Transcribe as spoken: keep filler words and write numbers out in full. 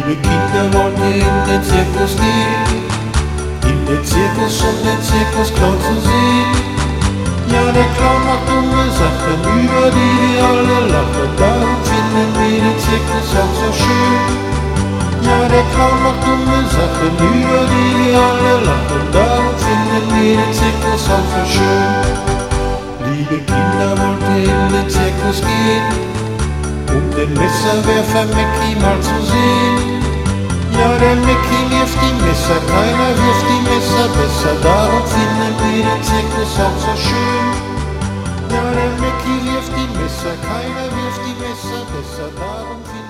Liebe Kinder, wollt ihr in den Zirkus gehen? In den Zirkus, um den Zirkusclown zu sehen. Ja, der Clown macht dumme Sachen, über die wir alle lachen. Darum finden wir den Zirkus auch so schön. Ja, der Clown macht dumme Sachen, über die wir alle lachen. Darum finden wir den Zirkus auch so schön. Liebe Kinder, wollt ihr in den Zirkus gehen? Um den Messerwerfer Mickey mal zu sehen. Ja, der Mickey wirft die Messer, keiner wirft die Messer besser, darum finden wir den Zirkus auch so schön. Ja, der Mickey wirft die Messer, keiner wirft die Messer besser, darum finden wir